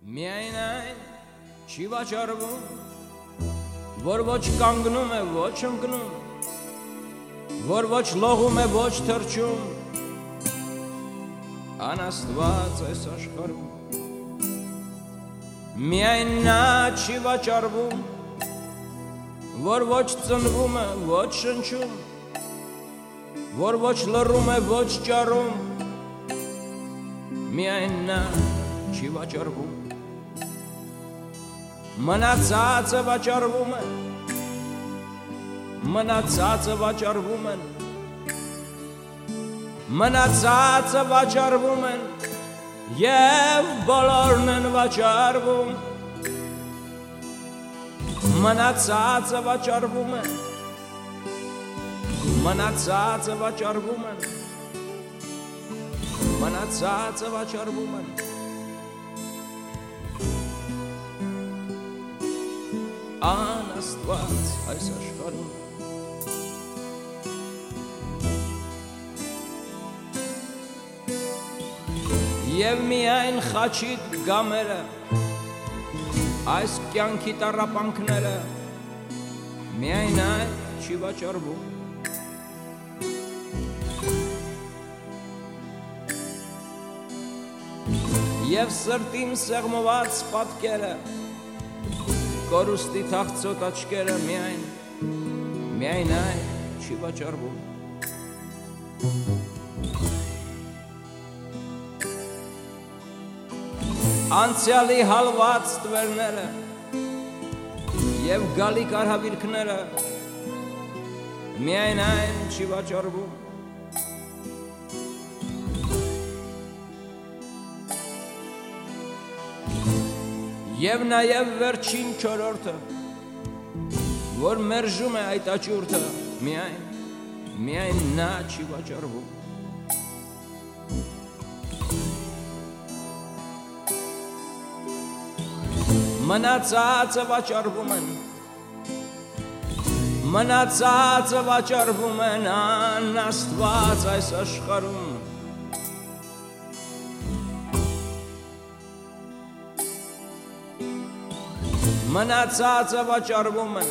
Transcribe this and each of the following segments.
Միայն այն չի վաճառվում, որ ոչ կանգնում է, ոչ ընկնում, որ ոչ լողում է, ոչ թռչում, անաստված այս աշխարհում։ Միայն նա չի վաճառվում, որ ոչ ծնվում է, ոչ շնչում, որ ոչ լռում է, ոչ ճարում, միայն նա չի վաճառվում։ Մնացածը վաճառվում է, մնացածը վաճառվում են, մնացածը վաճառվում են և բոլորն են վաճառվում, մնացածը վաճառվում է, մնացածը վաճառվում են, մնացածը վաճառվում են։ Անաստված այս աշխարհում և միայն խաչիդ գամերը, այս կյանքի տառապանքները, միայն այն չի վաճառվում։ Եվ սրտիմ սեղմված պատկերը, կորուստի թախծոտ աչքերը, միայն այն չի վաճառվում։ Անցյալի հալված տվերները և գալիք արհավիրքները, միայն այն չի վաճառվում։ Եվ նաև վերջին չորրորդը, որ մերժում է այդ աճուրդը, միայն նա չի վաճառվում։ Մնացածը վաճառվում են, մնացածը վաճառվում են անաստված այս աշխարհում։ Մնացածը վաճառվում են,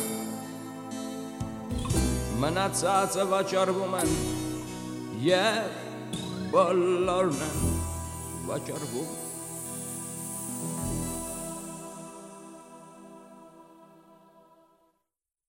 մնացածը վաճառվում են և բոլորն են վաճառվում։